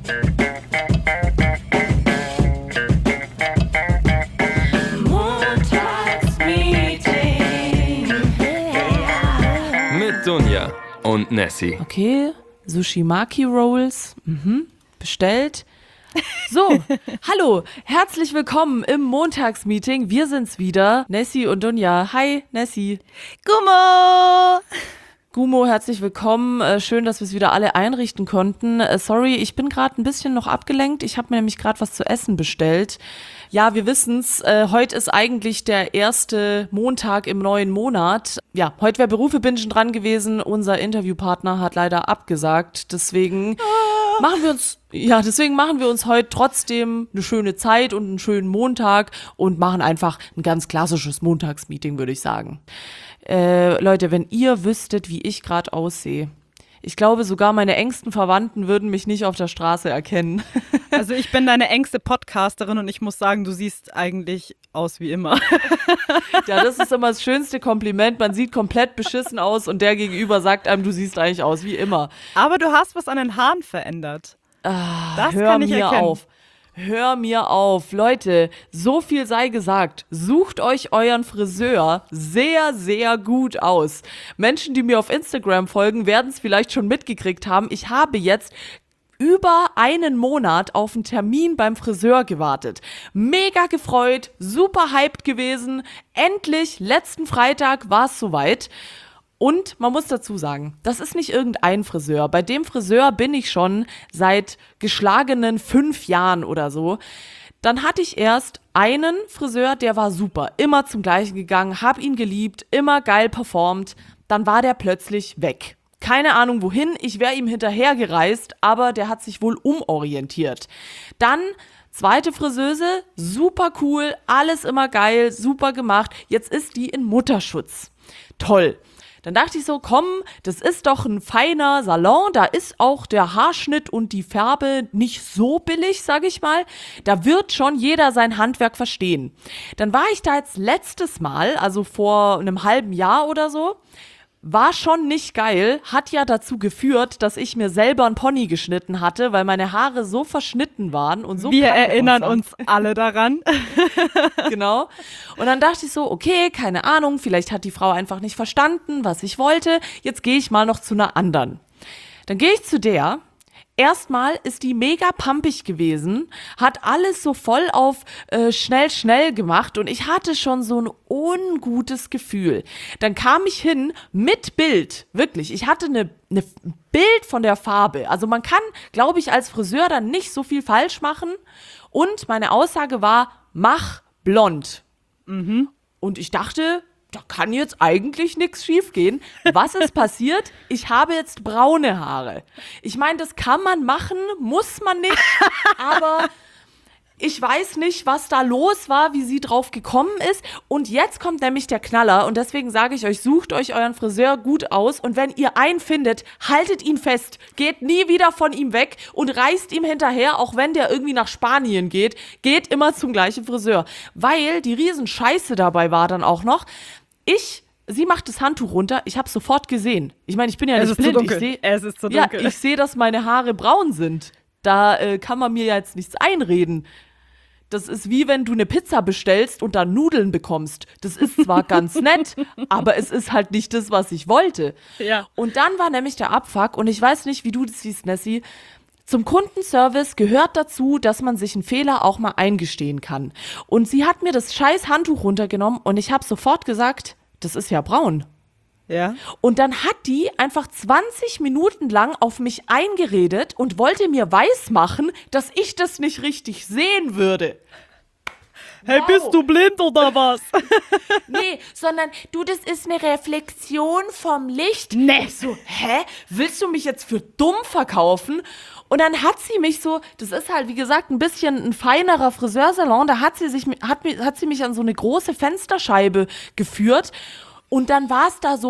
Mit Dunja und Nessie. Okay, Sushi-Maki Rolls, bestellt. So, hallo, herzlich willkommen im Montagsmeeting. Wir sind's wieder, Nessie und Dunja. Hi, Nessie. Gummo, herzlich willkommen. Schön, dass wir es wieder alle einrichten konnten. Sorry, ich bin gerade ein bisschen noch abgelenkt. Ich habe mir nämlich gerade was zu essen bestellt. Ja, wir wissen's, heute ist eigentlich der erste Montag im neuen Monat. Ja, heute wäre Berufe bingen dran gewesen. Unser Interviewpartner hat leider abgesagt. Deswegen machen wir uns heute trotzdem eine schöne Zeit und einen schönen Montag und machen einfach ein ganz klassisches Montagsmeeting, würde ich sagen. Leute, wenn ihr wüsstet, wie ich gerade aussehe. Ich glaube, sogar meine engsten Verwandten würden mich nicht auf der Straße erkennen. Also ich bin deine engste Podcasterin und ich muss sagen, du siehst eigentlich aus wie immer. Ja, das ist immer das schönste Kompliment. Man sieht komplett beschissen aus und der Gegenüber sagt einem, du siehst eigentlich aus wie immer. Aber du hast was an den Haaren verändert. Das Hör kann ich mir erkennen. auf. Hör mir auf. Leute, so viel sei gesagt. Sucht euch euren Friseur sehr, sehr gut aus. Menschen, die mir auf Instagram folgen, werden es vielleicht schon mitgekriegt haben. Ich habe jetzt über einen Monat auf einen Termin beim Friseur gewartet. Mega gefreut, super hyped gewesen. Endlich, letzten Freitag war es soweit. Und man muss dazu sagen, das ist nicht irgendein Friseur. Bei dem Friseur bin ich schon seit geschlagenen 5 Jahren oder so. Dann hatte ich erst einen Friseur, der war super, immer zum Gleichen gegangen, hab ihn geliebt, immer geil performt. Dann war der plötzlich weg. Keine Ahnung wohin, ich wäre ihm hinterhergereist, aber der hat sich wohl umorientiert. Dann zweite Friseuse, super cool, alles immer geil, super gemacht. Jetzt ist die in Mutterschutz. Toll. Dann dachte ich so, komm, das ist doch ein feiner Salon, da ist auch der Haarschnitt und die Färbe nicht so billig, sag ich mal. Da wird schon jeder sein Handwerk verstehen. Dann war ich da jetzt letztes Mal, also vor einem halben Jahr oder so, war schon nicht geil, hat ja dazu geführt, dass ich mir selber einen Pony geschnitten hatte, weil meine Haare so verschnitten waren und so. Wir erinnern uns alle daran. Genau. Und dann dachte ich so, okay, keine Ahnung, vielleicht hat die Frau einfach nicht verstanden, was ich wollte. Jetzt gehe ich mal noch zu einer anderen. Dann gehe ich zu der. Erstmal ist die mega pumpig gewesen, hat alles so voll auf schnell gemacht und ich hatte schon so ein ungutes Gefühl. Dann kam ich hin mit Bild, wirklich. Ich hatte eine Bild von der Farbe. Also man kann, glaube ich, als Friseur dann nicht so viel falsch machen. Und meine Aussage war, mach blond. Und ich dachte, da kann jetzt eigentlich nichts schiefgehen. Was ist passiert? Ich habe jetzt braune Haare. Ich meine, das kann man machen, muss man nicht, aber ich weiß nicht, was da los war, wie sie drauf gekommen ist. Und jetzt kommt nämlich der Knaller und deswegen sage ich euch, sucht euch euren Friseur gut aus und wenn ihr einen findet, haltet ihn fest. Geht nie wieder von ihm weg und reist ihm hinterher, auch wenn der irgendwie nach Spanien geht. Geht immer zum gleichen Friseur. Weil die Riesenscheiße dabei war dann auch noch, sie macht das Handtuch runter, ich habe sofort gesehen. Ich meine, ich bin ja nicht blind. Es ist zu dunkel. Ja, ich sehe, dass meine Haare braun sind. Da kann man mir ja jetzt nichts einreden. Das ist wie wenn du eine Pizza bestellst und dann Nudeln bekommst. Das ist zwar ganz nett, aber es ist halt nicht das, was ich wollte. Ja. Und dann war nämlich der Abfuck, und ich weiß nicht, wie du das siehst, Nessie. Zum Kundenservice gehört dazu, dass man sich einen Fehler auch mal eingestehen kann. Und sie hat mir das scheiß Handtuch runtergenommen und ich habe sofort gesagt, das ist ja braun. Ja. Und dann hat die einfach 20 Minuten lang auf mich eingeredet und wollte mir weismachen, dass ich das nicht richtig sehen würde. Hey, bist du blind oder was? Nee, sondern du, das ist eine Reflexion vom Licht. Nee. Ich so, hä? Willst du mich jetzt für dumm verkaufen? Und dann hat sie mich so, das ist halt, wie gesagt, ein bisschen ein feinerer Friseursalon, da hat sie mich an so eine große Fensterscheibe geführt und dann war es da so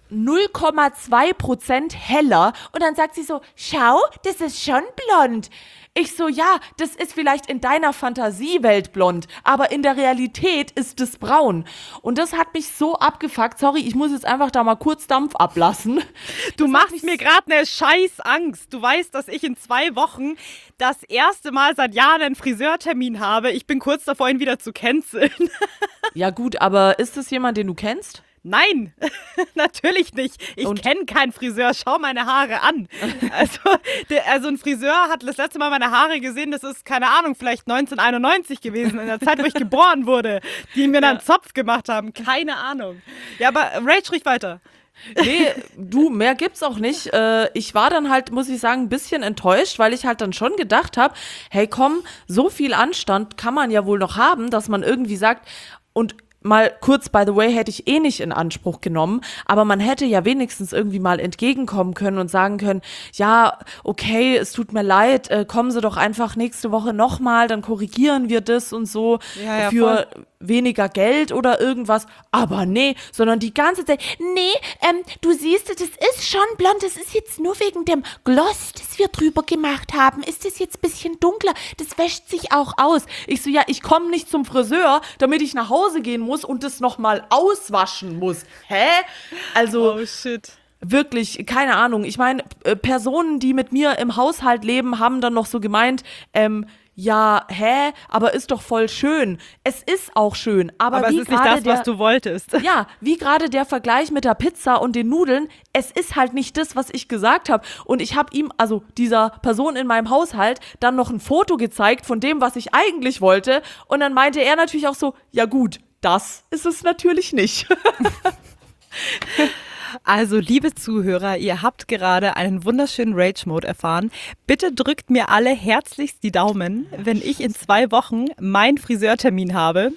0,2% heller und dann sagt sie so, schau, das ist schon blond. Ich so, ja, das ist vielleicht in deiner Fantasiewelt blond, aber in der Realität ist es braun. Und das hat mich so abgefuckt. Sorry, ich muss jetzt einfach da mal kurz Dampf ablassen. Du machst mir gerade eine scheiß Angst. Du weißt, dass ich in 2 Wochen das erste Mal seit Jahren einen Friseurtermin habe. Ich bin kurz davor, ihn wieder zu canceln. Ja gut, aber ist das jemand, den du kennst? Nein, natürlich nicht. Ich kenne keinen Friseur. Schau meine Haare an. Also ein Friseur hat das letzte Mal meine Haare gesehen, das ist, keine Ahnung, vielleicht 1991 gewesen, in der Zeit, wo ich geboren wurde, die mir dann Zopf gemacht haben. Keine Ahnung. Ja, aber Rach, sprich weiter. Nee, du, mehr gibt's auch nicht. Ich war dann halt, muss ich sagen, ein bisschen enttäuscht, weil ich halt dann schon gedacht habe, hey komm, so viel Anstand kann man ja wohl noch haben, dass man irgendwie sagt, und mal kurz, by the way, hätte ich eh nicht in Anspruch genommen, aber man hätte ja wenigstens irgendwie mal entgegenkommen können und sagen können, ja, okay, es tut mir leid, kommen Sie doch einfach nächste Woche nochmal, dann korrigieren wir das und so für weniger Geld oder irgendwas, aber nee, sondern die ganze Zeit, nee, du siehst, das ist schon blond, das ist jetzt nur wegen dem Gloss, das wir drüber gemacht haben, ist das jetzt ein bisschen dunkler, das wäscht sich auch aus. Ich so, ja, ich komme nicht zum Friseur, damit ich nach Hause gehen muss und das nochmal auswaschen muss. Hä? Also, oh shit. Wirklich, keine Ahnung. Ich meine, Personen, die mit mir im Haushalt leben, haben dann noch so gemeint, ja, aber ist doch voll schön. Es ist auch schön, aber es wie ist nicht das, was du wolltest. Ja, wie gerade der Vergleich mit der Pizza und den Nudeln, es ist halt nicht das, was ich gesagt habe. Und ich habe ihm, also dieser Person in meinem Haushalt, dann noch ein Foto gezeigt von dem, was ich eigentlich wollte. Und dann meinte er natürlich auch so, ja gut, das ist es natürlich nicht. Also, liebe Zuhörer, ihr habt gerade einen wunderschönen Rage-Mode erfahren. Bitte drückt mir alle herzlichst die Daumen, wenn ich in 2 Wochen meinen Friseurtermin habe.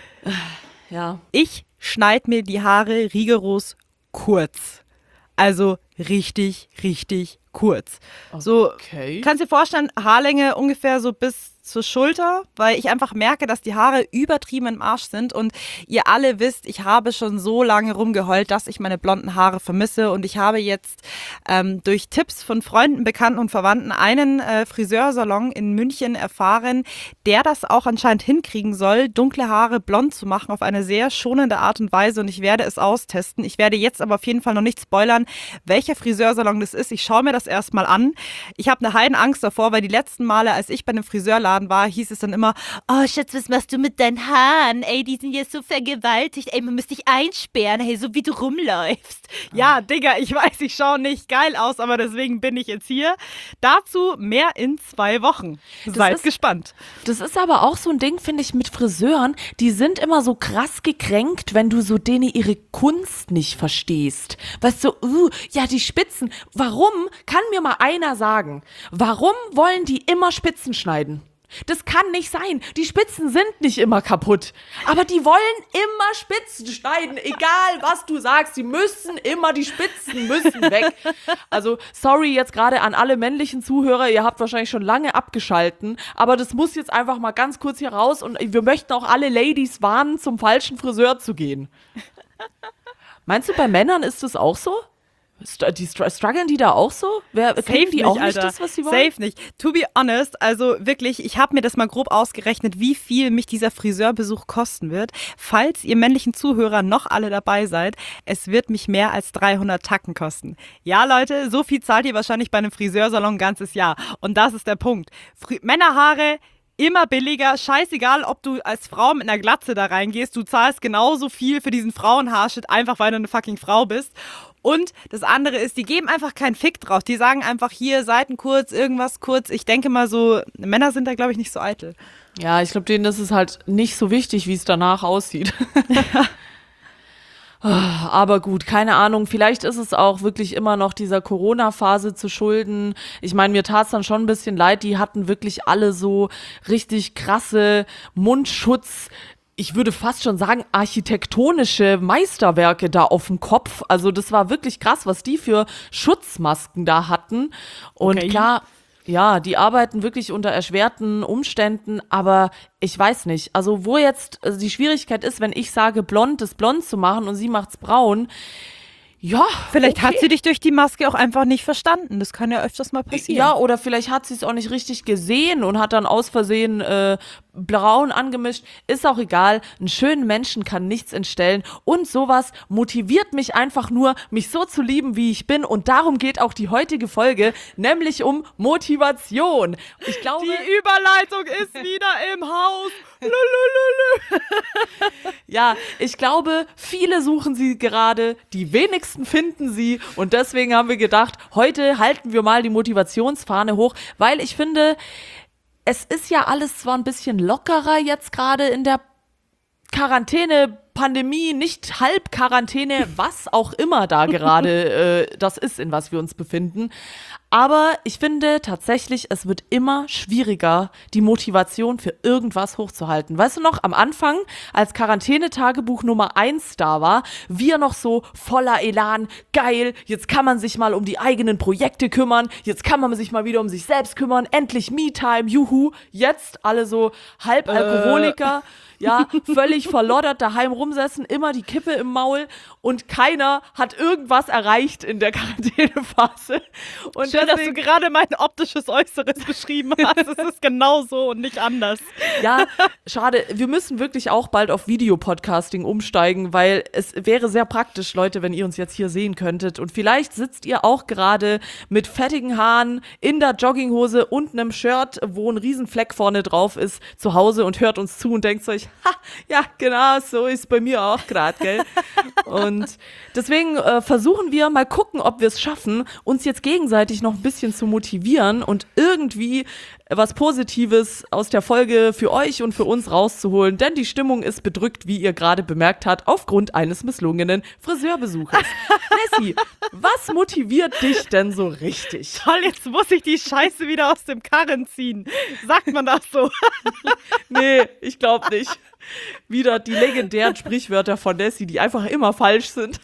Ja. Ich schneide mir die Haare rigoros kurz. Also richtig, richtig kurz. So, Okay. kannst dir vorstellen, Haarlänge ungefähr so bis zur Schulter, weil ich einfach merke, dass die Haare übertrieben im Arsch sind und ihr alle wisst, ich habe schon so lange rumgeheult, dass ich meine blonden Haare vermisse und ich habe jetzt durch Tipps von Freunden, Bekannten und Verwandten einen Friseursalon in München erfahren, der das auch anscheinend hinkriegen soll, dunkle Haare blond zu machen auf eine sehr schonende Art und Weise und ich werde es austesten. Ich werde jetzt aber auf jeden Fall noch nicht spoilern, welcher Friseursalon das ist. Ich schaue mir das erstmal an. Ich habe eine Heidenangst davor, weil die letzten Male, als ich bei einem Friseurladen war, hieß es dann immer, oh Schatz, was machst du mit deinen Haaren? Ey, die sind jetzt so vergewaltigt. Ey, man müsste dich einsperren, hey, so wie du rumläufst. Ja, Digga, ich weiß, ich schaue nicht geil aus, aber deswegen bin ich jetzt hier. Dazu mehr in 2 Wochen. Seid gespannt. Das ist aber auch so ein Ding, finde ich, mit Friseuren, die sind immer so krass gekränkt, wenn du so denen ihre Kunst nicht verstehst. Weißt du, ja, die Spitzen. Warum, kann mir mal einer sagen, warum wollen die immer Spitzen schneiden? Das kann nicht sein. Die Spitzen sind nicht immer kaputt. Aber die wollen immer Spitzen schneiden. Egal, was du sagst. Die Spitzen müssen weg. Also, sorry jetzt gerade an alle männlichen Zuhörer. Ihr habt wahrscheinlich schon lange abgeschalten. Aber das muss jetzt einfach mal ganz kurz hier raus. Und wir möchten auch alle Ladies warnen, zum falschen Friseur zu gehen. Meinst du, bei Männern ist das auch so? Strugglen die da auch so? Kriegen die auch nicht das, was sie wollen? Safe nicht. To be honest, also wirklich, ich habe mir das mal grob ausgerechnet, wie viel mich dieser Friseurbesuch kosten wird. Falls ihr männlichen Zuhörer noch alle dabei seid, es wird mich mehr als 300 Tacken kosten. Ja, Leute, so viel zahlt ihr wahrscheinlich bei einem Friseursalon ein ganzes Jahr. Und das ist der Punkt. Männerhaare immer billiger, scheißegal, ob du als Frau mit einer Glatze da reingehst, du zahlst genauso viel für diesen Frauenhaarschnitt, einfach weil du eine fucking Frau bist. Und das andere ist, die geben einfach keinen Fick drauf. Die sagen einfach hier, Seiten kurz, irgendwas kurz. Ich denke mal so, Männer sind da, glaube ich, nicht so eitel. Ja, ich glaube, denen ist es halt nicht so wichtig, wie es danach aussieht. Aber gut, keine Ahnung, vielleicht ist es auch wirklich immer noch dieser Corona-Phase zu schulden. Ich meine, mir tat es dann schon ein bisschen leid, die hatten wirklich alle so richtig krasse Mundschutz, ich würde fast schon sagen, architektonische Meisterwerke da auf dem Kopf. Also das war wirklich krass, was die für Schutzmasken da hatten. Und okay. Klar, ja, die arbeiten wirklich unter erschwerten Umständen, aber ich weiß nicht. Also wo jetzt die Schwierigkeit ist, wenn ich sage, blond ist blond zu machen und sie macht's braun. Ja, Vielleicht okay. hat sie dich durch die Maske auch einfach nicht verstanden. Das kann ja öfters mal passieren. Ja, oder vielleicht hat sie es auch nicht richtig gesehen und hat dann aus Versehen braun angemischt. Ist auch egal. Einen schönen Menschen kann nichts entstellen. Und sowas motiviert mich einfach nur, mich so zu lieben, wie ich bin. Und darum geht auch die heutige Folge, nämlich um Motivation. Ich glaube, Die Überleitung ist wieder im Haus. ja, ich glaube, viele suchen sie gerade, die wenigsten finden sie. Und deswegen haben wir gedacht, heute halten wir mal die Motivationsfahne hoch, weil ich finde, es ist ja alles zwar ein bisschen lockerer jetzt gerade in der Quarantäne, Pandemie, nicht Halbquarantäne, was auch immer da gerade das ist, in was wir uns befinden. Aber ich finde tatsächlich, es wird immer schwieriger, die Motivation für irgendwas hochzuhalten. Weißt du noch, am Anfang, als Quarantänetagebuch Nummer 1 da war, wir noch so voller Elan, geil, jetzt kann man sich mal um die eigenen Projekte kümmern, jetzt kann man sich mal wieder um sich selbst kümmern, endlich Me-Time, juhu. Jetzt alle so Halbalkoholiker, ja, völlig verloddert daheim rumsetzen, immer die Kippe im Maul und keiner hat irgendwas erreicht in der Quarantänephase. Und Schön, dass du gerade mein optisches Äußeres beschrieben hast. Es ist genau so und nicht anders. ja, schade. Wir müssen wirklich auch bald auf Videopodcasting umsteigen, weil es wäre sehr praktisch, Leute, wenn ihr uns jetzt hier sehen könntet. Und vielleicht sitzt ihr auch gerade mit fettigen Haaren in der Jogginghose und einem Shirt, wo ein Riesenfleck vorne drauf ist, zu Hause und hört uns zu und denkt euch, ha, ja, genau, so ist bei mir auch gerade, gell? Und deswegen versuchen wir mal gucken, ob wir es schaffen, uns jetzt gegenseitig noch ein bisschen zu motivieren und irgendwie was Positives aus der Folge für euch und für uns rauszuholen, denn die Stimmung ist bedrückt, wie ihr gerade bemerkt habt, aufgrund eines misslungenen Friseurbesuches. Nessie, was motiviert dich denn so richtig? Toll, jetzt muss ich die Scheiße wieder aus dem Karren ziehen. Sagt man das so? Nee, ich glaube nicht. Wieder die legendären Sprichwörter von Nessie, die einfach immer falsch sind.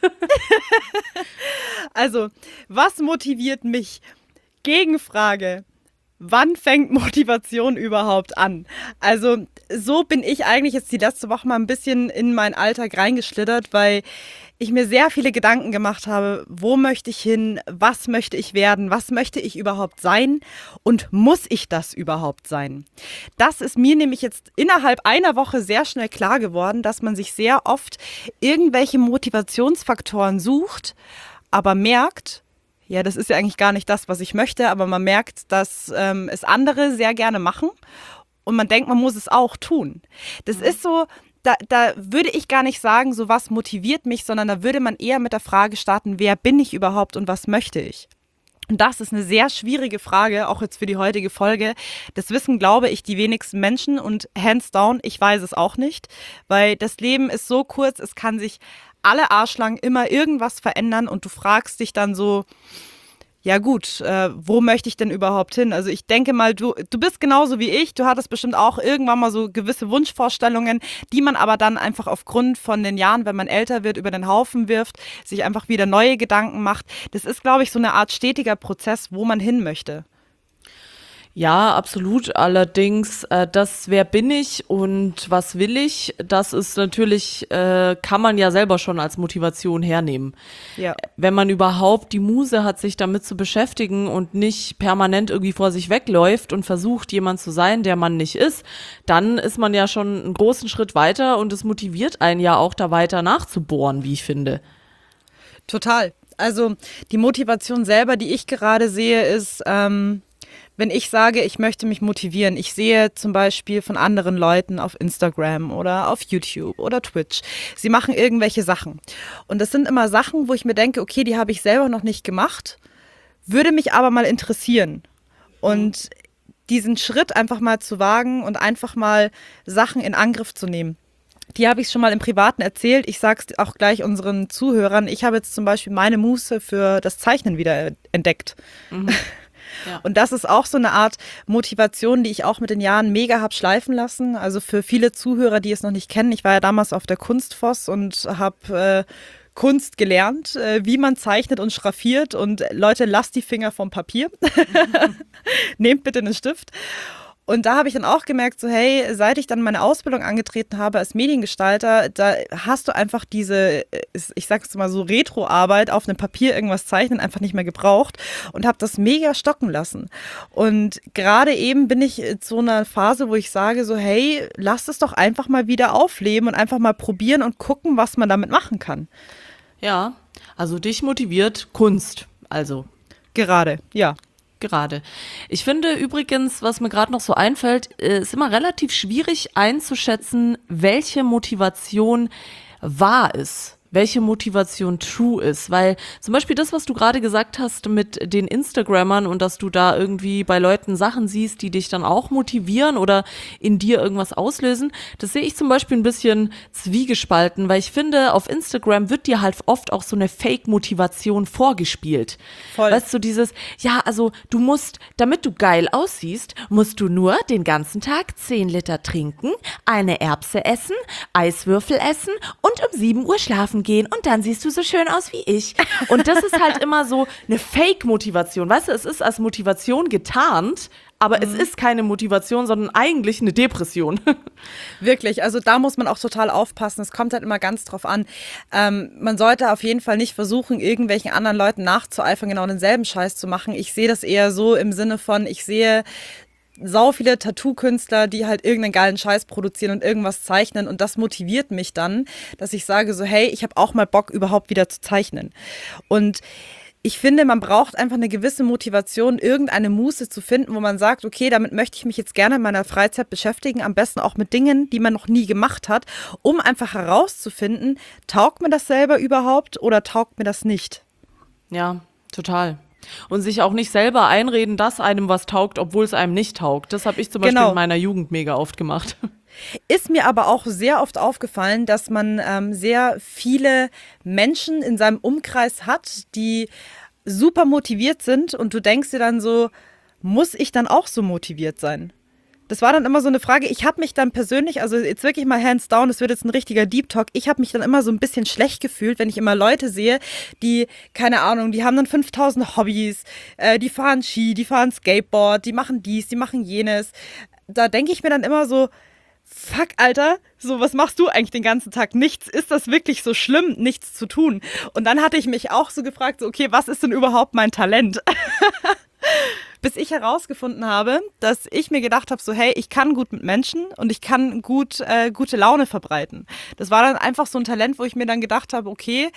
Also, was motiviert mich? Gegenfrage. Wann fängt Motivation überhaupt an? Also, so bin ich eigentlich jetzt die letzte Woche mal ein bisschen in meinen Alltag reingeschlittert, weil ich mir sehr viele Gedanken gemacht habe, wo möchte ich hin, was möchte ich werden, was möchte ich überhaupt sein und muss ich das überhaupt sein? Das ist mir nämlich jetzt innerhalb einer Woche sehr schnell klar geworden, dass man sich sehr oft irgendwelche Motivationsfaktoren sucht, aber merkt, ja, das ist ja eigentlich gar nicht das, was ich möchte, aber man merkt, dass es andere sehr gerne machen und man denkt, man muss es auch tun. Das ist so, da würde ich gar nicht sagen, so was motiviert mich, sondern da würde man eher mit der Frage starten, wer bin ich überhaupt und was möchte ich? Und das ist eine sehr schwierige Frage, auch jetzt für die heutige Folge. Das wissen, glaube ich, die wenigsten Menschen und hands down, ich weiß es auch nicht, weil das Leben ist so kurz, es kann sich alle Arschlangen immer irgendwas verändern und du fragst dich dann so, ja gut, wo möchte ich denn überhaupt hin? Also ich denke mal, du bist genauso wie ich, du hattest bestimmt auch irgendwann mal so gewisse Wunschvorstellungen, die man aber dann einfach aufgrund von den Jahren, wenn man älter wird, über den Haufen wirft, sich einfach wieder neue Gedanken macht. Das ist, glaube ich, so eine Art stetiger Prozess, wo man hin möchte. Ja, absolut. Allerdings, das wer bin ich und was will ich, das ist natürlich, kann man ja selber schon als Motivation hernehmen. Ja. Wenn man überhaupt die Muse hat, sich damit zu beschäftigen und nicht permanent irgendwie vor sich wegläuft und versucht, jemand zu sein, der man nicht ist, dann ist man ja schon einen großen Schritt weiter und es motiviert einen ja auch da weiter nachzubohren, wie ich finde. Total. Also die Motivation selber, die ich gerade sehe, ist, wenn ich sage, ich möchte mich motivieren, ich sehe zum Beispiel von anderen Leuten auf Instagram oder auf YouTube oder Twitch, sie machen irgendwelche Sachen. Und das sind immer Sachen, wo ich mir denke, okay, die habe ich selber noch nicht gemacht, würde mich aber mal interessieren. Und diesen Schritt einfach mal zu wagen und einfach mal Sachen in Angriff zu nehmen. Die habe ich schon mal im Privaten erzählt. Ich sage es auch gleich unseren Zuhörern. Ich habe jetzt zum Beispiel meine Muße für das Zeichnen wieder entdeckt. Mhm. Ja. Und das ist auch so eine Art Motivation, die ich auch mit den Jahren mega habe schleifen lassen. Also für viele Zuhörer, die es noch nicht kennen, ich war ja damals auf der Kunstvoss und habe Kunst gelernt, wie man zeichnet und schraffiert. Und Leute, lasst die Finger vom Papier. Nehmt bitte einen Stift. Und da habe ich dann auch gemerkt, so hey, seit ich dann meine Ausbildung angetreten habe als Mediengestalter, da hast du einfach diese, ich sag's mal so, Retro-Arbeit auf einem Papier irgendwas zeichnen einfach nicht mehr gebraucht und habe das mega stocken lassen. Und gerade eben bin ich in so einer Phase, wo ich sage so, hey, lass es doch einfach mal wieder aufleben und einfach mal probieren und gucken, was man damit machen kann. Ja, also dich motiviert Kunst, also Gerade, ja. gerade. Ich finde übrigens, was mir gerade noch so einfällt, ist immer relativ schwierig einzuschätzen, welche Motivation wahr ist. Welche Motivation true ist, weil zum Beispiel das, was du gerade gesagt hast mit den Instagrammern und dass du da irgendwie bei Leuten Sachen siehst, die dich dann auch motivieren oder in dir irgendwas auslösen, das sehe ich zum Beispiel ein bisschen zwiegespalten, weil ich finde, auf Instagram wird dir halt oft auch so eine Fake-Motivation vorgespielt. Voll. Weißt du, dieses, ja, also du musst, damit du geil aussiehst, musst du nur den ganzen Tag 10 Liter trinken, eine Erbse essen, Eiswürfel essen und um 7 Uhr schlafen gehen und dann siehst du so schön aus wie ich. Und das ist halt immer so eine Fake-Motivation. Weißt du, es ist als Motivation getarnt, aber es ist keine Motivation, sondern eigentlich eine Depression. Wirklich, also da muss man auch total aufpassen. Es kommt halt immer ganz drauf an. Man sollte auf jeden Fall nicht versuchen, irgendwelchen anderen Leuten nachzueifern, genau denselben Scheiß zu machen. Ich sehe das eher so im Sinne von, ich sehe sau viele Tattoo-Künstler, die halt irgendeinen geilen Scheiß produzieren und irgendwas zeichnen und das motiviert mich dann, dass ich sage so, hey, ich habe auch mal Bock, überhaupt wieder zu zeichnen. Und ich finde, man braucht einfach eine gewisse Motivation, irgendeine Muße zu finden, wo man sagt, okay, damit möchte ich mich jetzt gerne in meiner Freizeit beschäftigen, am besten auch mit Dingen, die man noch nie gemacht hat, um einfach herauszufinden, taugt mir das selber überhaupt oder taugt mir das nicht? Ja, total. Und sich auch nicht selber einreden, dass einem was taugt, obwohl es einem nicht taugt. Das habe ich zum Beispiel Genau. in meiner Jugend mega oft gemacht. Ist mir aber auch sehr oft aufgefallen, dass man sehr viele Menschen in seinem Umkreis hat, die super motiviert sind und du denkst dir dann so, muss ich dann auch so motiviert sein? Das war dann immer so eine Frage. Ich habe mich dann persönlich, also jetzt wirklich mal hands down, das wird jetzt ein richtiger Deep Talk, ich habe mich dann immer so ein bisschen schlecht gefühlt, wenn ich immer Leute sehe, die, keine Ahnung, die haben dann 5000 Hobbys, die fahren Ski, die fahren Skateboard, die machen dies, die machen jenes. Da denke ich mir dann immer so, fuck, Alter, so, was machst du eigentlich den ganzen Tag? Nichts. Ist das wirklich so schlimm, nichts zu tun? Und dann hatte ich mich auch so gefragt, so, okay, was ist denn überhaupt mein Talent? Bis ich herausgefunden habe, dass ich mir gedacht habe, so hey, ich kann gut mit Menschen und ich kann gut gute Laune verbreiten. Das war dann einfach so ein Talent, wo ich mir dann gedacht habe, okay,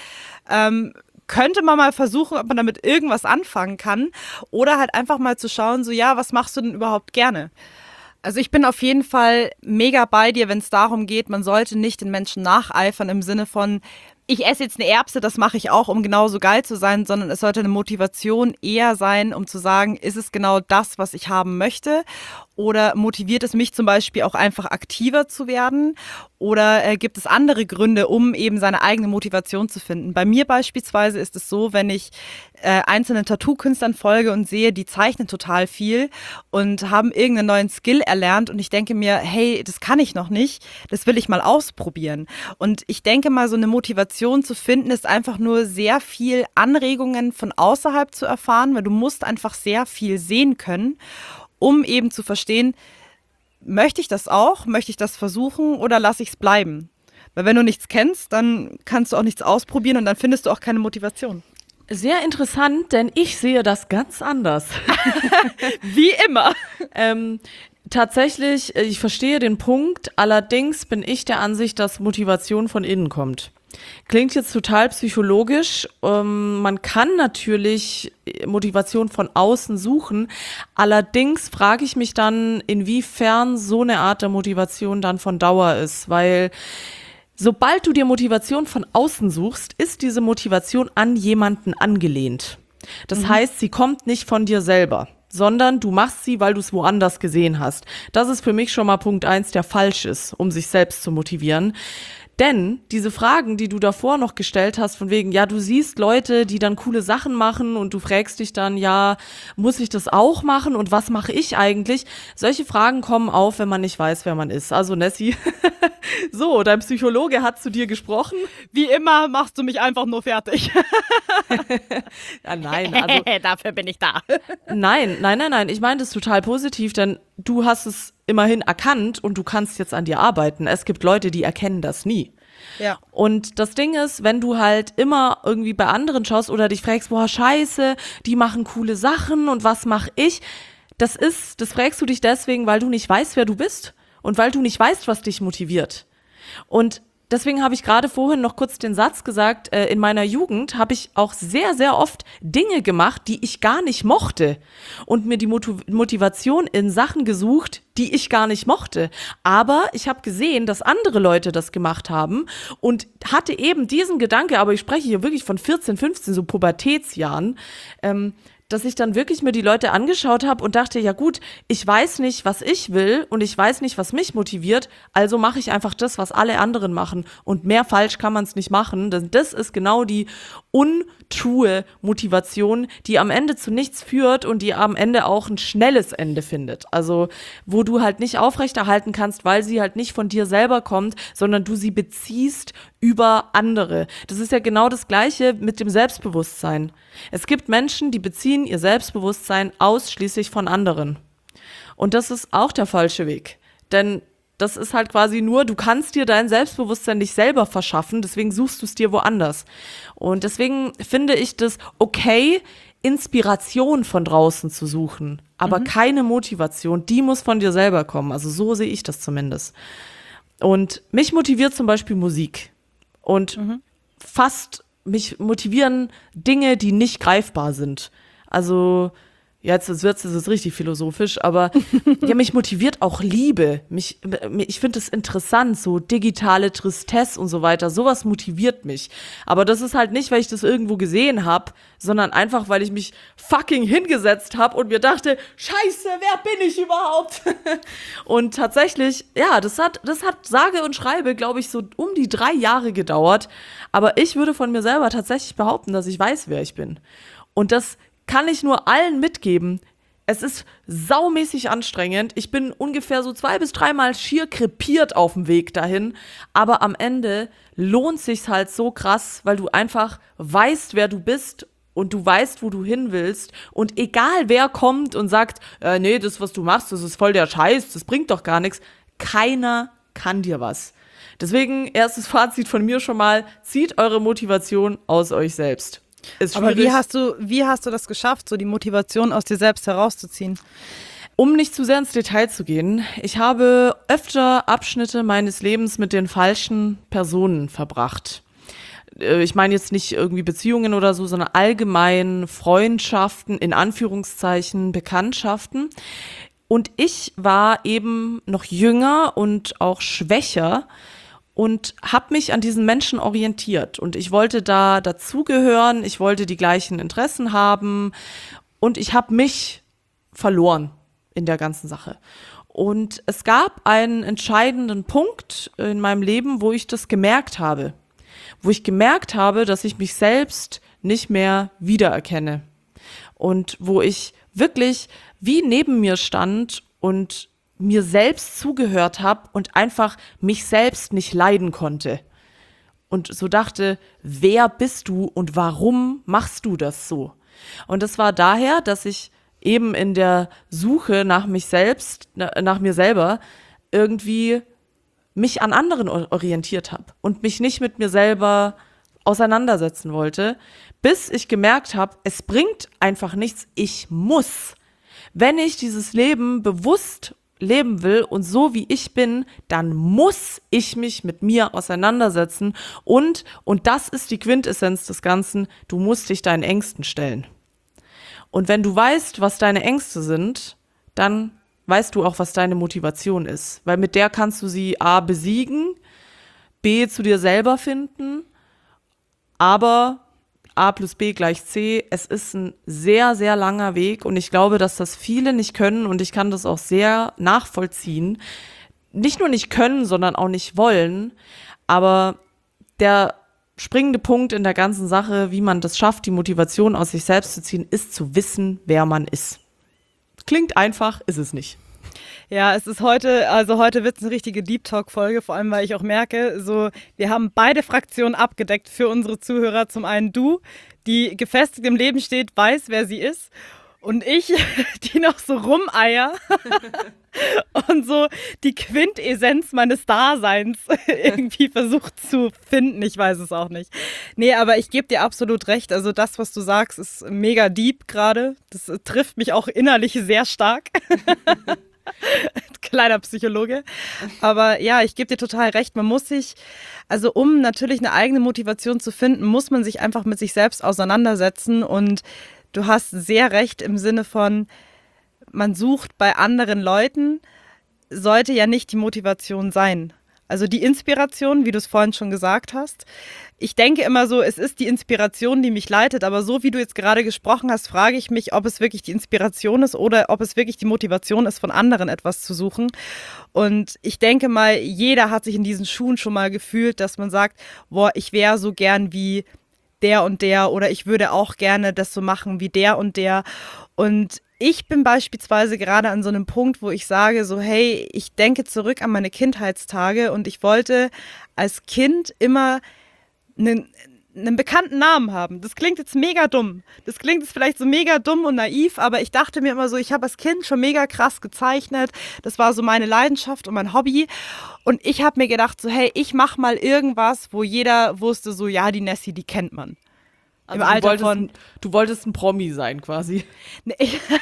könnte man mal versuchen, ob man damit irgendwas anfangen kann oder halt einfach mal zu schauen, so ja, was machst du denn überhaupt gerne? Also ich bin auf jeden Fall mega bei dir, wenn es darum geht, man sollte nicht den Menschen nacheifern im Sinne von, ich esse jetzt eine Erbse, das mache ich auch, um genauso geil zu sein, sondern es sollte eine Motivation eher sein, um zu sagen, ist es genau das, was ich haben möchte? Oder motiviert es mich zum Beispiel auch einfach aktiver zu werden? Oder gibt es andere Gründe, um eben seine eigene Motivation zu finden? Bei mir beispielsweise ist es so, wenn ich einzelnen Tattoo-Künstlern folge und sehe, die zeichnen total viel und haben irgendeinen neuen Skill erlernt und ich denke mir, hey, das kann ich noch nicht, das will ich mal ausprobieren. Und ich denke mal, so eine Motivation zu finden, ist einfach nur sehr viel Anregungen von außerhalb zu erfahren, weil du musst einfach sehr viel sehen können, um eben zu verstehen, möchte ich das auch, möchte ich das versuchen oder lasse ich es bleiben? Weil wenn du nichts kennst, dann kannst du auch nichts ausprobieren und dann findest du auch keine Motivation. Sehr interessant, denn ich sehe das ganz anders. Wie immer. Tatsächlich, ich verstehe den Punkt, allerdings bin ich der Ansicht, dass Motivation von innen kommt. Klingt jetzt total psychologisch. Man kann natürlich Motivation von außen suchen. Allerdings frage ich mich dann, inwiefern so eine Art der Motivation dann von Dauer ist. Weil sobald du dir Motivation von außen suchst, ist diese Motivation an jemanden angelehnt. Das heißt, sie kommt nicht von dir selber, sondern du machst sie, weil du es woanders gesehen hast. Das ist für mich schon mal Punkt 1, der falsch ist, um sich selbst zu motivieren. Denn diese Fragen, die du davor noch gestellt hast, von wegen, ja, du siehst Leute, die dann coole Sachen machen und du fragst dich dann, ja, muss ich das auch machen und was mache ich eigentlich? Solche Fragen kommen auf, wenn man nicht weiß, wer man ist. Also Nessie, so, dein Psychologe hat zu dir gesprochen. Wie immer machst du mich einfach nur fertig. Ja, nein, also Dafür bin ich da. Nein. Ich meine das total positiv, denn du hast es immerhin erkannt und du kannst jetzt an dir arbeiten. Es gibt Leute, die erkennen das nie. Ja. Und das Ding ist, wenn du halt immer irgendwie bei anderen schaust oder dich fragst, boah, scheiße, die machen coole Sachen und was mache ich? Das fragst du dich deswegen, weil du nicht weißt, wer du bist und weil du nicht weißt, was dich motiviert. Und deswegen habe ich gerade vorhin noch kurz den Satz gesagt, in meiner Jugend habe ich auch sehr, sehr oft Dinge gemacht, die ich gar nicht mochte und mir die Motivation in Sachen gesucht, die ich gar nicht mochte. Aber ich habe gesehen, dass andere Leute das gemacht haben und hatte eben diesen Gedanke, aber ich spreche hier wirklich von 14, 15, so Pubertätsjahren, dass ich dann wirklich mir die Leute angeschaut habe und dachte, ja gut, ich weiß nicht, was ich will und ich weiß nicht, was mich motiviert, also mache ich einfach das, was alle anderen machen und mehr falsch kann man es nicht machen, denn das ist genau die untrue Motivation, die am Ende zu nichts führt und die am Ende auch ein schnelles Ende findet, also wo du halt nicht aufrechterhalten kannst, weil sie halt nicht von dir selber kommt, sondern du sie beziehst über andere. Das ist ja genau das Gleiche mit dem Selbstbewusstsein. Es gibt Menschen, die beziehen ihr Selbstbewusstsein ausschließlich von anderen. Und das ist auch der falsche Weg. Denn das ist halt quasi nur, du kannst dir dein Selbstbewusstsein nicht selber verschaffen, deswegen suchst du es dir woanders. Und deswegen finde ich das okay, Inspiration von draußen zu suchen, aber keine Motivation, die muss von dir selber kommen. Also so sehe ich das zumindest. Und mich motiviert zum Beispiel Musik. Und mich motivieren Dinge, die nicht greifbar sind. Also, jetzt ist es richtig philosophisch, aber ja, mich motiviert auch Liebe. Ich finde es interessant, so digitale Tristesse und so weiter. Sowas motiviert mich. Aber das ist halt nicht, weil ich das irgendwo gesehen habe, sondern einfach, weil ich mich fucking hingesetzt habe und mir dachte, scheiße, wer bin ich überhaupt? Und tatsächlich, ja, das hat sage und schreibe, glaube ich, so um die 3 Jahre gedauert. Aber ich würde von mir selber tatsächlich behaupten, dass ich weiß, wer ich bin. Und das kann ich nur allen mitgeben. Es ist saumäßig anstrengend. Ich bin ungefähr so 2 bis 3 Mal schier krepiert auf dem Weg dahin. Aber am Ende lohnt sich's halt so krass, weil du einfach weißt, wer du bist und du weißt, wo du hin willst. Und egal wer kommt und sagt, nee, das, was du machst, das ist voll der Scheiß, das bringt doch gar nichts. Keiner kann dir was. Deswegen, erstes Fazit von mir schon mal, zieht eure Motivation aus euch selbst. Aber wie hast du das geschafft, so die Motivation aus dir selbst herauszuziehen? Um nicht zu sehr ins Detail zu gehen, ich habe öfter Abschnitte meines Lebens mit den falschen Personen verbracht. Ich meine jetzt nicht irgendwie Beziehungen oder so, sondern allgemein Freundschaften, in Anführungszeichen Bekanntschaften. Und ich war eben noch jünger und auch schwächer und habe mich an diesen Menschen orientiert. Und ich wollte da dazugehören, ich wollte die gleichen Interessen haben und ich habe mich verloren in der ganzen Sache. Und es gab einen entscheidenden Punkt in meinem Leben, wo ich das gemerkt habe. Wo ich gemerkt habe, dass ich mich selbst nicht mehr wiedererkenne. Und wo ich wirklich wie neben mir stand und mir selbst zugehört habe und einfach mich selbst nicht leiden konnte. Und so dachte, wer bist du und warum machst du das so? Und das war daher, dass ich eben in der Suche nach mich selbst, nach mir selber, irgendwie mich an anderen orientiert habe und mich nicht mit mir selber auseinandersetzen wollte, bis ich gemerkt habe, es bringt einfach nichts, ich muss. Wenn ich dieses Leben bewusst leben will und so wie ich bin, dann muss ich mich mit mir auseinandersetzen und das ist die Quintessenz des Ganzen, du musst dich deinen Ängsten stellen. Und wenn du weißt, was deine Ängste sind, dann weißt du auch, was deine Motivation ist, weil mit der kannst du sie A besiegen, B zu dir selber finden, aber A plus B gleich C, es ist ein sehr, sehr langer Weg und ich glaube, dass das viele nicht können und ich kann das auch sehr nachvollziehen. Nicht nur nicht können, sondern auch nicht wollen, aber der springende Punkt in der ganzen Sache, wie man das schafft, die Motivation aus sich selbst zu ziehen, ist zu wissen, wer man ist. Klingt einfach, ist es nicht. Ja, es ist heute wird es eine richtige Deep Talk-Folge, vor allem, weil ich auch merke, so, wir haben beide Fraktionen abgedeckt für unsere Zuhörer. Zum einen du, die gefestigt im Leben steht, weiß, wer sie ist. Und ich, die noch so rumeier und so die Quintessenz meines Daseins irgendwie versucht zu finden. Ich weiß es auch nicht. Nee, aber ich gebe dir absolut recht. Also das, was du sagst, ist mega deep gerade. Das trifft mich auch innerlich sehr stark. Kleiner Psychologe. Aber ja, ich gebe dir total recht. Man muss sich, also um natürlich eine eigene Motivation zu finden, muss man sich einfach mit sich selbst auseinandersetzen. Und du hast sehr recht im Sinne von, man sucht bei anderen Leuten, sollte ja nicht die Motivation sein. Also die Inspiration, wie du es vorhin schon gesagt hast. Ich denke immer so, es ist die Inspiration, die mich leitet, aber so wie du jetzt gerade gesprochen hast, frage ich mich, ob es wirklich die Inspiration ist oder ob es wirklich die Motivation ist, von anderen etwas zu suchen. Und ich denke mal, jeder hat sich in diesen Schuhen schon mal gefühlt, dass man sagt, boah, ich wäre so gern wie der und der oder ich würde auch gerne das so machen wie der und der. Und ich bin beispielsweise gerade an so einem Punkt, wo ich sage so, hey, ich denke zurück an meine Kindheitstage und ich wollte als Kind immer einen bekannten Namen haben. Das klingt jetzt mega dumm. Das klingt jetzt vielleicht so mega dumm und naiv, aber ich dachte mir immer so, ich habe als Kind schon mega krass gezeichnet. Das war so meine Leidenschaft und mein Hobby. Und ich habe mir gedacht so, hey, ich mache mal irgendwas, wo jeder wusste so, ja, die Nessie, die kennt man. Also Im Alter du wolltest ein Promi sein quasi. Nee,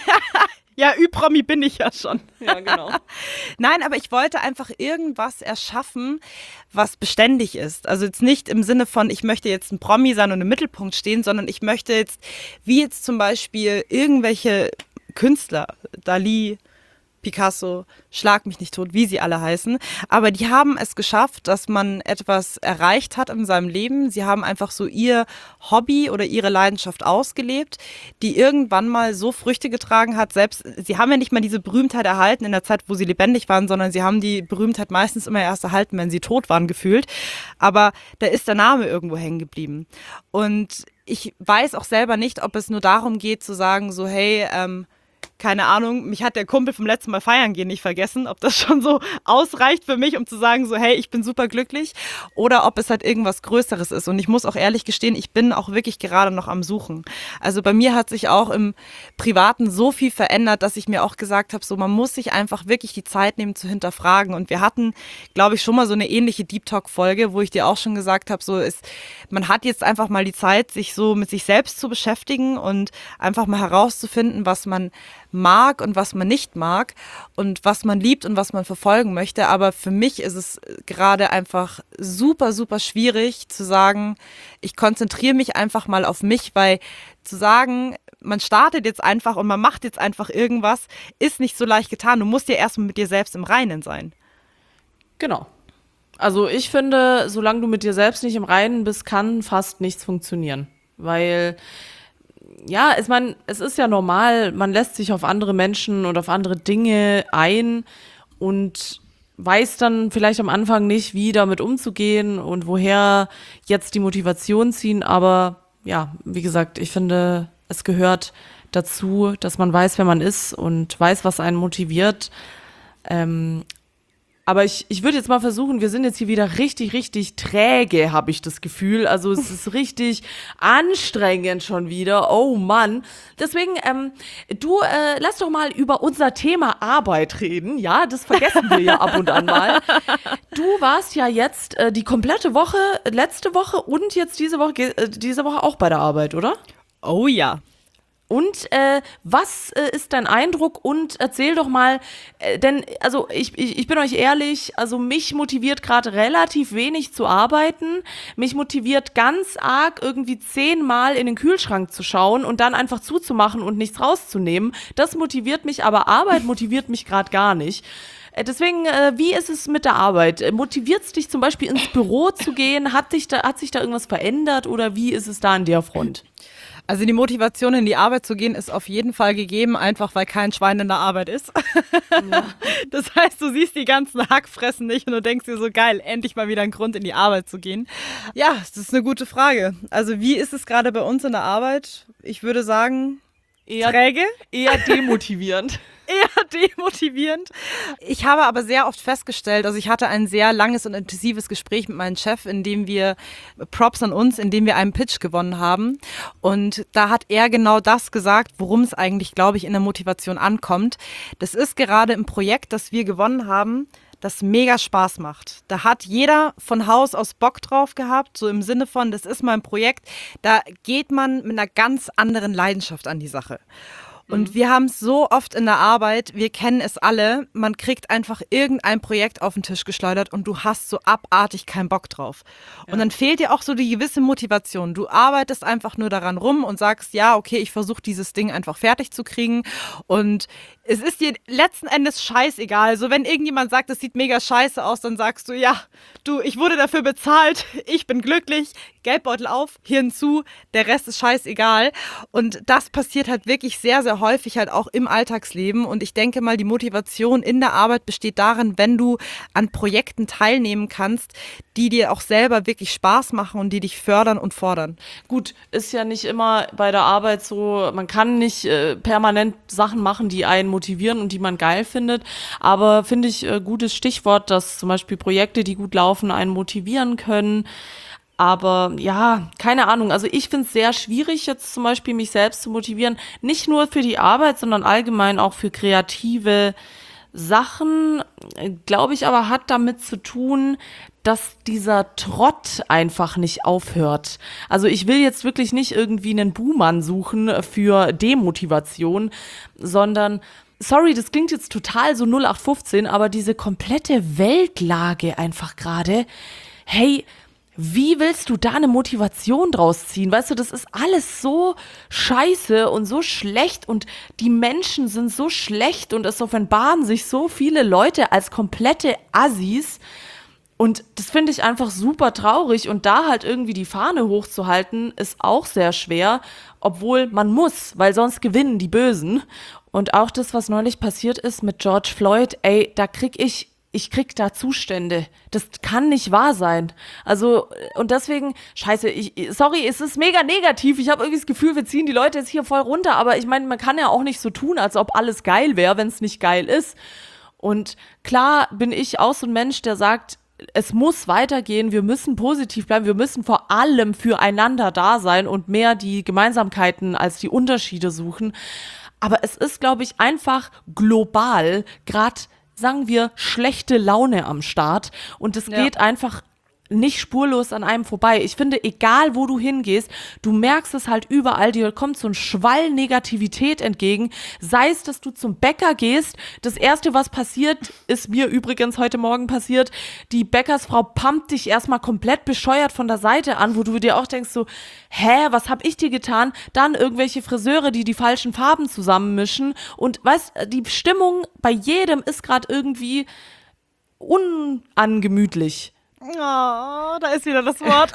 ja, Ü-Promi bin ich ja schon. Ja, genau. Nein, aber ich wollte einfach irgendwas erschaffen, was beständig ist. Also jetzt nicht im Sinne von, ich möchte jetzt ein Promi sein und im Mittelpunkt stehen, sondern ich möchte jetzt, wie jetzt zum Beispiel irgendwelche Künstler, Dali, Picasso, schlag mich nicht tot, wie sie alle heißen. Aber die haben es geschafft, dass man etwas erreicht hat in seinem Leben. Sie haben einfach so ihr Hobby oder ihre Leidenschaft ausgelebt, die irgendwann mal so Früchte getragen hat. Selbst, sie haben ja nicht mal diese Berühmtheit erhalten in der Zeit, wo sie lebendig waren, sondern sie haben die Berühmtheit meistens immer erst erhalten, wenn sie tot waren, gefühlt. Aber da ist der Name irgendwo hängen geblieben. Und ich weiß auch selber nicht, ob es nur darum geht, zu sagen so, hey, keine Ahnung, mich hat der Kumpel vom letzten Mal feiern gehen nicht vergessen, ob das schon so ausreicht für mich, um zu sagen so, hey, ich bin super glücklich, oder ob es halt irgendwas Größeres ist. Und ich muss auch ehrlich gestehen, ich bin auch wirklich gerade noch am Suchen. Also bei mir hat sich auch im Privaten so viel verändert, dass ich mir auch gesagt habe, so man muss sich einfach wirklich die Zeit nehmen zu hinterfragen. Und wir hatten, glaube ich, schon mal so eine ähnliche Deep Talk-Folge, wo ich dir auch schon gesagt habe, so ist, man hat jetzt einfach mal die Zeit, sich so mit sich selbst zu beschäftigen und einfach mal herauszufinden, was man mag und was man nicht mag und was man liebt und was man verfolgen möchte. Aber für mich ist es gerade einfach super, super schwierig zu sagen, ich konzentriere mich einfach mal auf mich, weil zu sagen, man startet jetzt einfach und man macht jetzt einfach irgendwas, ist nicht so leicht getan. Du musst ja erstmal mit dir selbst im Reinen sein. Genau. Also ich finde, solange du mit dir selbst nicht im Reinen bist, kann fast nichts funktionieren. Weil ja, ich meine, es ist ja normal, man lässt sich auf andere Menschen und auf andere Dinge ein und weiß dann vielleicht am Anfang nicht, wie damit umzugehen und woher jetzt die Motivation ziehen. Aber ja, wie gesagt, ich finde, es gehört dazu, dass man weiß, wer man ist und weiß, was einen motiviert. Aber ich würde jetzt mal versuchen, wir sind jetzt hier wieder richtig, richtig träge, habe ich das Gefühl. Also es ist richtig anstrengend schon wieder. Oh Mann. Deswegen, lass doch mal über unser Thema Arbeit reden. Ja, das vergessen wir ja ab und an mal. Du warst ja jetzt die komplette Woche, letzte Woche und jetzt diese Woche auch bei der Arbeit, oder? Oh ja. Und was ist dein Eindruck? Und erzähl doch mal, denn also ich bin euch ehrlich, also mich motiviert gerade relativ wenig zu arbeiten. Mich motiviert ganz arg irgendwie 10-mal in den Kühlschrank zu schauen und dann einfach zuzumachen und nichts rauszunehmen. Das motiviert mich, aber Arbeit motiviert mich gerade gar nicht. Deswegen, wie ist es mit der Arbeit? Motiviert es dich zum Beispiel ins Büro zu gehen? Hat sich da irgendwas verändert oder wie ist es da an der Front? Also die Motivation, in die Arbeit zu gehen, ist auf jeden Fall gegeben, einfach weil kein Schwein in der Arbeit ist. Ja. Das heißt, du siehst die ganzen Hackfressen nicht und du denkst dir so, geil, endlich mal wieder ein Grund, in die Arbeit zu gehen. Ja, das ist eine gute Frage. Also wie ist es gerade bei uns in der Arbeit? Ich würde sagen, eher träge. Eher demotivierend. Eher demotivierend. Ich habe aber sehr oft festgestellt, also ich hatte ein sehr langes und intensives Gespräch mit meinem Chef, in dem wir, Props an uns, in dem wir einen Pitch gewonnen haben. Und da hat er genau das gesagt, worum es eigentlich, glaube ich, in der Motivation ankommt. Das ist gerade ein Projekt, das wir gewonnen haben, das mega Spaß macht. Da hat jeder von Haus aus Bock drauf gehabt, so im Sinne von, das ist mein Projekt, da geht man mit einer ganz anderen Leidenschaft an die Sache. Und wir haben es so oft in der Arbeit, wir kennen es alle, man kriegt einfach irgendein Projekt auf den Tisch geschleudert und du hast so abartig keinen Bock drauf. Und dann fehlt dir auch so die gewisse Motivation. Du arbeitest einfach nur daran rum und sagst, ja, okay, ich versuche dieses Ding einfach fertig zu kriegen und es ist dir letzten Endes scheißegal. So, wenn irgendjemand sagt, es sieht mega scheiße aus, dann sagst du, ja, du, ich wurde dafür bezahlt, ich bin glücklich, Geldbeutel auf, Hirn zu, der Rest ist scheißegal. Und das passiert halt wirklich sehr, sehr häufig halt auch im Alltagsleben. Und ich denke mal, die Motivation in der Arbeit besteht darin, wenn du an Projekten teilnehmen kannst, die dir auch selber wirklich Spaß machen und die dich fördern und fordern. Gut, ist ja nicht immer bei der Arbeit so, man kann nicht permanent Sachen machen, die einen motivieren und die man geil findet, aber finde ich gutes Stichwort, dass zum Beispiel Projekte, die gut laufen, einen motivieren können. Aber ja, keine Ahnung, also ich finde es sehr schwierig, jetzt zum Beispiel mich selbst zu motivieren, nicht nur für die Arbeit, sondern allgemein auch für kreative Sachen, glaube ich, aber hat damit zu tun, dass dieser Trott einfach nicht aufhört. Also ich will jetzt wirklich nicht irgendwie einen Buhmann suchen für Demotivation, sondern, sorry, das klingt jetzt total so 0815, aber diese komplette Weltlage einfach gerade, hey, wie willst du da eine Motivation draus ziehen? Weißt du, das ist alles so scheiße und so schlecht und die Menschen sind so schlecht und es offenbaren sich so viele Leute als komplette Assis. Und das finde ich einfach super traurig und da halt irgendwie die Fahne hochzuhalten, ist auch sehr schwer, obwohl man muss, weil sonst gewinnen die Bösen. Und auch das, was neulich passiert ist mit George Floyd, ey, da krieg ich da Zustände. Das kann nicht wahr sein. Also, und deswegen, scheiße, sorry, es ist mega negativ. Ich habe irgendwie das Gefühl, wir ziehen die Leute jetzt hier voll runter. Aber ich meine, man kann ja auch nicht so tun, als ob alles geil wäre, wenn es nicht geil ist. Und klar bin ich auch so ein Mensch, der sagt, es muss weitergehen, wir müssen positiv bleiben, wir müssen vor allem füreinander da sein und mehr die Gemeinsamkeiten als die Unterschiede suchen. Aber es ist, glaube ich, einfach global gerade, sagen wir, schlechte Laune am Start und es geht einfach nicht spurlos an einem vorbei. Ich finde, egal wo du hingehst, du merkst es halt überall, dir kommt so ein Schwall Negativität entgegen, sei es, dass du zum Bäcker gehst, das Erste, was passiert, ist mir übrigens heute Morgen passiert, die Bäckersfrau pumpt dich erstmal komplett bescheuert von der Seite an, wo du dir auch denkst so, was hab ich dir getan? Dann irgendwelche Friseure, die falschen Farben zusammenmischen und weißt, die Stimmung bei jedem ist gerade irgendwie unangemütlich. Oh, da ist wieder das Wort.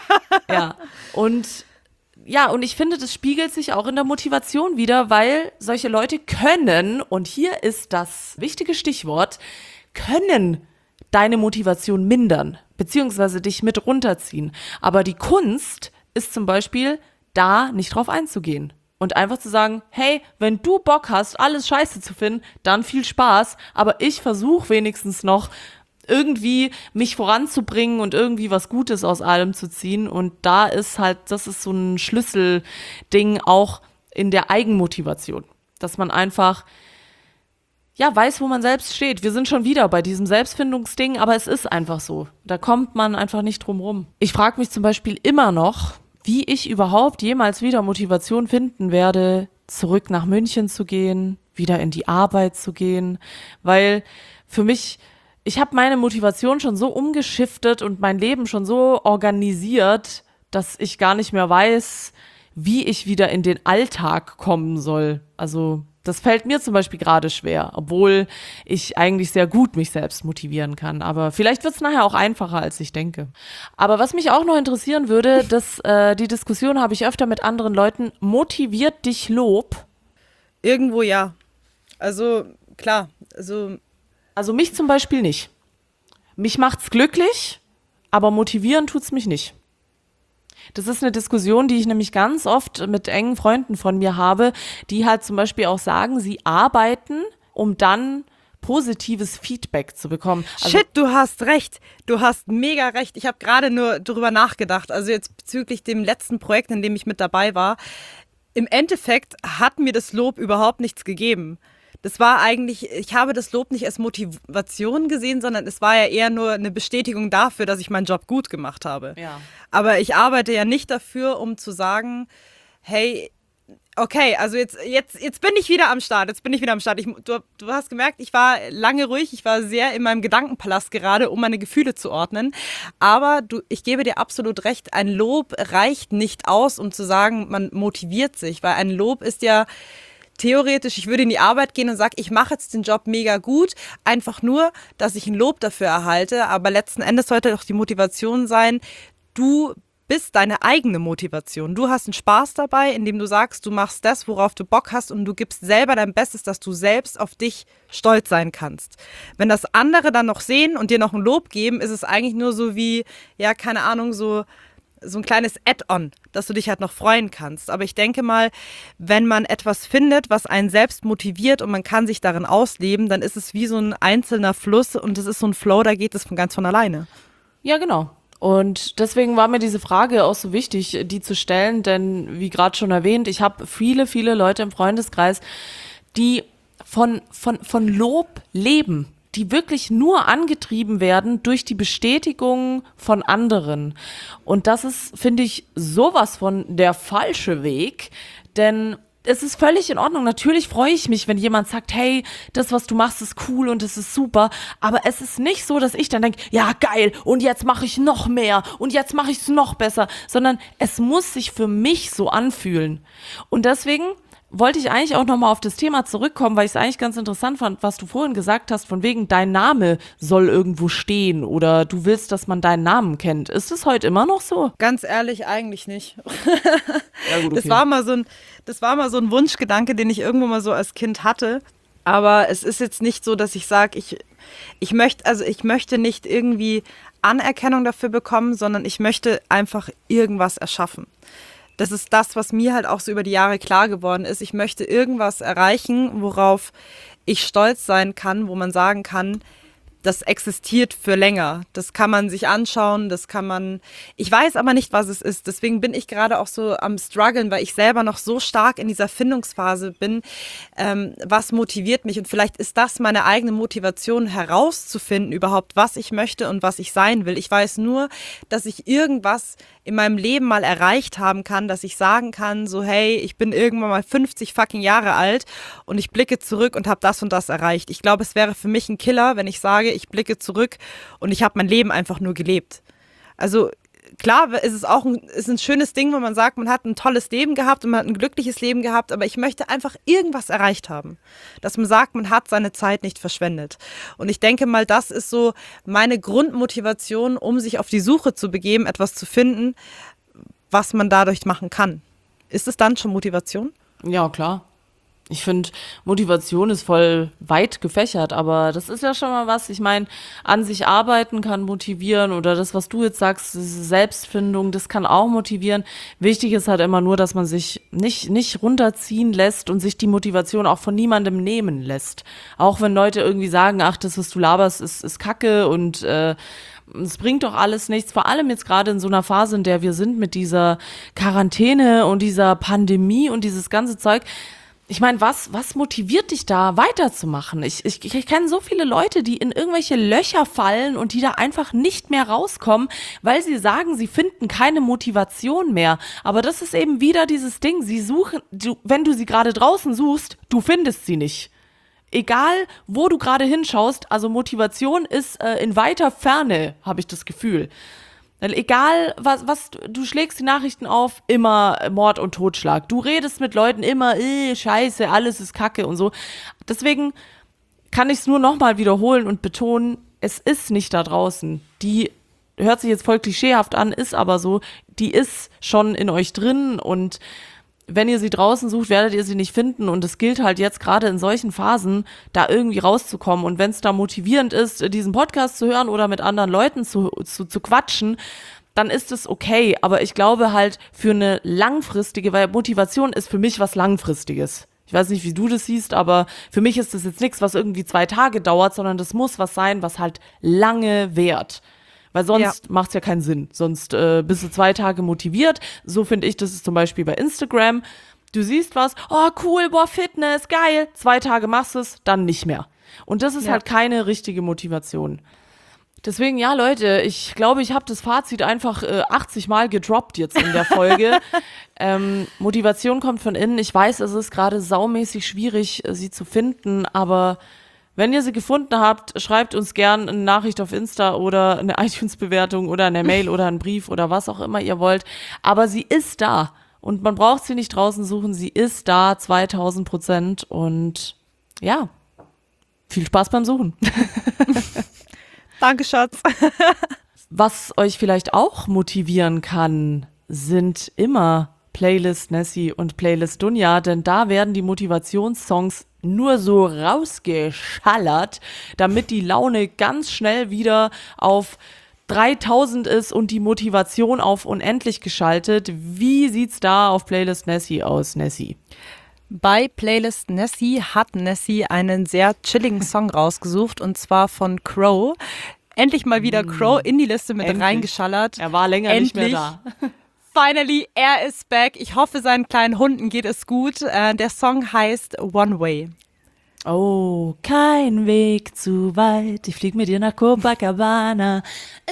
Und ich finde, das spiegelt sich auch in der Motivation wieder, weil solche Leute können, und hier ist das wichtige Stichwort, können deine Motivation mindern, beziehungsweise dich mit runterziehen. Aber die Kunst ist zum Beispiel, da nicht drauf einzugehen. Und einfach zu sagen, hey, wenn du Bock hast, alles scheiße zu finden, dann viel Spaß, aber ich versuche wenigstens noch, irgendwie mich voranzubringen und irgendwie was Gutes aus allem zu ziehen. Und da ist halt, das ist so ein Schlüsselding auch in der Eigenmotivation, dass man einfach, weiß, wo man selbst steht. Wir sind schon wieder bei diesem Selbstfindungsding, aber es ist einfach so. Da kommt man einfach nicht drum rum. Ich frage mich zum Beispiel immer noch, wie ich überhaupt jemals wieder Motivation finden werde, zurück nach München zu gehen, wieder in die Arbeit zu gehen, weil für mich, ich habe meine Motivation schon so umgeschiftet und mein Leben schon so organisiert, dass ich gar nicht mehr weiß, wie ich wieder in den Alltag kommen soll. Also das fällt mir zum Beispiel gerade schwer, obwohl ich eigentlich sehr gut mich selbst motivieren kann. Aber vielleicht wird es nachher auch einfacher, als ich denke. Aber was mich auch noch interessieren würde, die Diskussion habe ich öfter mit anderen Leuten, motiviert dich Lob? Irgendwo ja. Also klar, Also mich zum Beispiel nicht. Mich macht's glücklich, aber motivieren tut's mich nicht. Das ist eine Diskussion, die ich nämlich ganz oft mit engen Freunden von mir habe, die halt zum Beispiel auch sagen, sie arbeiten um dann positives Feedback zu bekommen. Also, Shit, du hast recht. Du hast mega recht. Ich habe gerade nur drüber nachgedacht. Also jetzt bezüglich dem letzten Projekt, in dem ich mit dabei war. Im Endeffekt hat mir das Lob überhaupt nichts gegeben. Das war eigentlich, ich habe das Lob nicht als Motivation gesehen, sondern es war ja eher nur eine Bestätigung dafür, dass ich meinen Job gut gemacht habe. Ja. Aber ich arbeite ja nicht dafür, um zu sagen, hey, okay, also jetzt bin ich wieder am Start. Du hast gemerkt, ich war lange ruhig. Ich war sehr in meinem Gedankenpalast gerade, um meine Gefühle zu ordnen. Aber ich gebe dir absolut recht, ein Lob reicht nicht aus, um zu sagen, man motiviert sich. Weil ein Lob ist ja theoretisch, ich würde in die Arbeit gehen und sage, ich mache jetzt den Job mega gut. Einfach nur, dass ich ein Lob dafür erhalte. Aber letzten Endes sollte doch die Motivation sein, du bist deine eigene Motivation. Du hast einen Spaß dabei, indem du sagst, du machst das, worauf du Bock hast und du gibst selber dein Bestes, dass du selbst auf dich stolz sein kannst. Wenn das andere dann noch sehen und dir noch ein Lob geben, ist es eigentlich nur so wie, ja, keine Ahnung, so ein kleines Add-on, dass du dich halt noch freuen kannst. Aber ich denke mal, wenn man etwas findet, was einen selbst motiviert und man kann sich darin ausleben, dann ist es wie so ein einzelner Fluss und es ist so ein Flow, da geht es von ganz von alleine. Ja, genau. Und deswegen war mir diese Frage auch so wichtig, die zu stellen, denn wie gerade schon erwähnt, ich habe viele, viele Leute im Freundeskreis, die von Lob leben, die wirklich nur angetrieben werden durch die Bestätigung von anderen. Und das ist, finde ich, sowas von der falsche Weg, denn es ist völlig in Ordnung. Natürlich freue ich mich, wenn jemand sagt, hey, das, was du machst, ist cool und es ist super. Aber es ist nicht so, dass ich dann denke, ja, geil, und jetzt mache ich noch mehr und jetzt mache ich es noch besser. Sondern es muss sich für mich so anfühlen. Und deswegen wollte ich eigentlich auch nochmal auf das Thema zurückkommen, weil ich es eigentlich ganz interessant fand, was du vorhin gesagt hast, von wegen, dein Name soll irgendwo stehen oder du willst, dass man deinen Namen kennt. Ist es heute immer noch so? Ganz ehrlich, eigentlich nicht. Ja, gut, okay. Das war mal so ein Wunschgedanke, den ich irgendwo mal so als Kind hatte. Aber es ist jetzt nicht so, dass ich sage, ich möchte nicht irgendwie Anerkennung dafür bekommen, sondern ich möchte einfach irgendwas erschaffen. Das ist das, was mir halt auch so über die Jahre klar geworden ist. Ich möchte irgendwas erreichen, worauf ich stolz sein kann, wo man sagen kann, das existiert für länger. Das kann man sich anschauen, ich weiß aber nicht, was es ist. Deswegen bin ich gerade auch so am struggeln, weil ich selber noch so stark in dieser Findungsphase bin. Was motiviert mich? Und vielleicht ist das meine eigene Motivation, herauszufinden überhaupt, was ich möchte und was ich sein will. Ich weiß nur, dass ich irgendwas in meinem Leben mal erreicht haben kann, dass ich sagen kann, so hey, ich bin irgendwann mal 50 fucking Jahre alt und ich blicke zurück und habe das und das erreicht. Ich glaube, es wäre für mich ein Killer, wenn ich sage, ich blicke zurück und ich habe mein Leben einfach nur gelebt. Also klar, ist ein schönes Ding, wenn man sagt, man hat ein tolles Leben gehabt und man hat ein glückliches Leben gehabt, aber ich möchte einfach irgendwas erreicht haben. Dass man sagt, man hat seine Zeit nicht verschwendet. Und ich denke mal, das ist so meine Grundmotivation, um sich auf die Suche zu begeben, etwas zu finden, was man dadurch machen kann. Ist es dann schon Motivation? Ja, klar. Ich finde, Motivation ist voll weit gefächert, aber das ist ja schon mal was. Ich meine, an sich arbeiten kann motivieren oder das, was du jetzt sagst, diese Selbstfindung, das kann auch motivieren. Wichtig ist halt immer nur, dass man sich nicht runterziehen lässt und sich die Motivation auch von niemandem nehmen lässt. Auch wenn Leute irgendwie sagen, ach, das, was du laberst, ist Kacke und es bringt doch alles nichts, vor allem jetzt gerade in so einer Phase, in der wir sind mit dieser Quarantäne und dieser Pandemie und dieses ganze Zeug. Ich meine, was motiviert dich da weiterzumachen? Ich kenne so viele Leute, die in irgendwelche Löcher fallen und die da einfach nicht mehr rauskommen, weil sie sagen, sie finden keine Motivation mehr. Aber das ist eben wieder dieses Ding, wenn du sie gerade draußen suchst, du findest sie nicht. Egal, wo du gerade hinschaust, also Motivation ist in weiter Ferne, habe ich das Gefühl. Egal, was du schlägst die Nachrichten auf, immer Mord und Totschlag. Du redest mit Leuten immer, scheiße, alles ist Kacke und so. Deswegen kann ich es nur nochmal wiederholen und betonen, es ist nicht da draußen. Die hört sich jetzt voll klischeehaft an, ist aber so, die ist schon in euch drin und wenn ihr sie draußen sucht, werdet ihr sie nicht finden und es gilt halt jetzt gerade in solchen Phasen, da irgendwie rauszukommen und wenn es da motivierend ist, diesen Podcast zu hören oder mit anderen Leuten zu quatschen, dann ist es okay, aber ich glaube halt für eine langfristige, weil Motivation ist für mich was Langfristiges. Ich weiß nicht, wie du das siehst, aber für mich ist das jetzt nichts, was irgendwie 2 Tage dauert, sondern das muss was sein, was halt lange währt. Weil sonst macht es ja keinen Sinn. Sonst bist du 2 Tage motiviert. So finde ich, das ist zum Beispiel bei Instagram. Du siehst was, oh cool, boah, Fitness, geil. 2 Tage machst du es, dann nicht mehr. Und das ist halt keine richtige Motivation. Deswegen, ja, Leute, ich glaube, ich habe das Fazit einfach 80 Mal gedroppt jetzt in der Folge. Motivation kommt von innen. Ich weiß, es ist gerade saumäßig schwierig, sie zu finden, aber wenn ihr sie gefunden habt, schreibt uns gern eine Nachricht auf Insta oder eine iTunes-Bewertung oder eine Mail oder einen Brief oder was auch immer ihr wollt. Aber sie ist da und man braucht sie nicht draußen suchen. Sie ist da, 2000%. Und ja, viel Spaß beim Suchen. Danke, Schatz. Was euch vielleicht auch motivieren kann, sind immer Playlist Nessie und Playlist Dunja, denn da werden die Motivationssongs nur so rausgeschallert, damit die Laune ganz schnell wieder auf 3000 ist und die Motivation auf unendlich geschaltet. Wie sieht's da auf Playlist Nessie aus, Nessie? Bei Playlist Nessie hat Nessie einen sehr chilligen Song rausgesucht und zwar von Crow. Endlich mal wieder Crow in die Liste mit reingeschallert. Er war länger nicht mehr da. Finally, er ist back. Ich hoffe, seinen kleinen Hunden geht es gut. Der Song heißt One Way. Oh, kein Weg zu weit. Ich flieg mit dir nach Copacabana.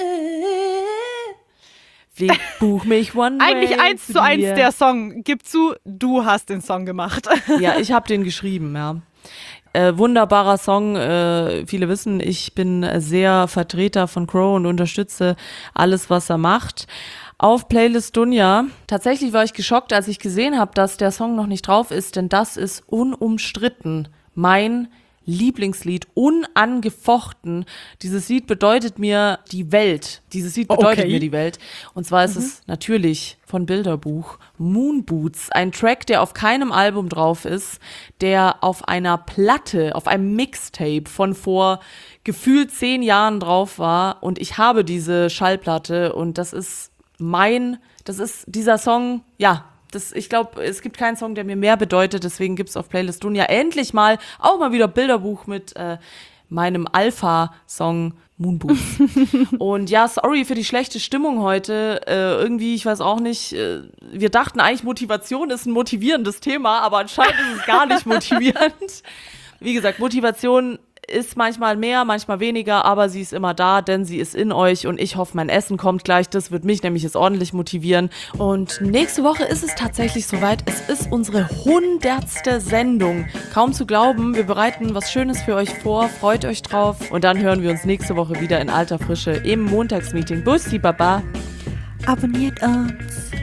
Buch mich One Way. Eigentlich 1:1 der Song. Gib zu, du hast den Song gemacht. Ja, ich habe den geschrieben, ja. Wunderbarer Song. Viele wissen, ich bin sehr Vertreter von Crow und unterstütze alles, was er macht. Auf Playlist Dunja. Tatsächlich war ich geschockt, als ich gesehen habe, dass der Song noch nicht drauf ist, denn das ist unumstritten mein Lieblingslied, unangefochten. Dieses Lied bedeutet mir die Welt. Dieses Lied bedeutet mir die Welt. Und zwar ist es natürlich von Bilderbuch Moon Boots. Ein Track, der auf keinem Album drauf ist, der auf einer Platte, auf einem Mixtape von vor gefühlt 10 Jahren drauf war. Und ich habe diese Schallplatte und das ist dieser Song, ja, ich glaube, es gibt keinen Song, der mir mehr bedeutet, deswegen gibt es auf Playlist Dunja endlich mal auch mal wieder Bilderbuch mit meinem Alpha-Song Moon Boots. Und ja, sorry für die schlechte Stimmung heute. Irgendwie, ich weiß auch nicht, wir dachten eigentlich, Motivation ist ein motivierendes Thema, aber anscheinend ist es gar nicht motivierend. Wie gesagt, Motivation ist manchmal mehr, manchmal weniger, aber sie ist immer da, denn sie ist in euch und ich hoffe, mein Essen kommt gleich. Das wird mich nämlich jetzt ordentlich motivieren. Und nächste Woche ist es tatsächlich soweit. Es ist unsere 100. Sendung. Kaum zu glauben, wir bereiten was Schönes für euch vor. Freut euch drauf. Und dann hören wir uns nächste Woche wieder in alter Frische im Montagsmeeting. Bussi, Baba. Abonniert uns.